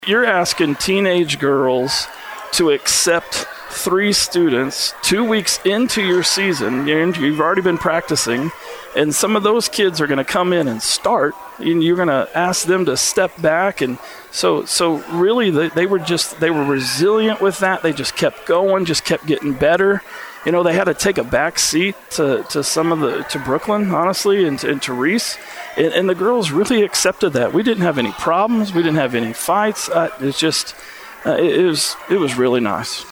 You're asking teenage girls to accept 3 students 2 weeks into your season, and you've already been practicing, and some of those kids are going to come in and start, and you're going to ask them to step back. And so really they were resilient with that. They just kept going, just kept getting better. They had to take a back seat to Brooklyn, honestly, and to Reese. And the girls really accepted that. We didn't have any problems. We didn't have any fights. It was really nice.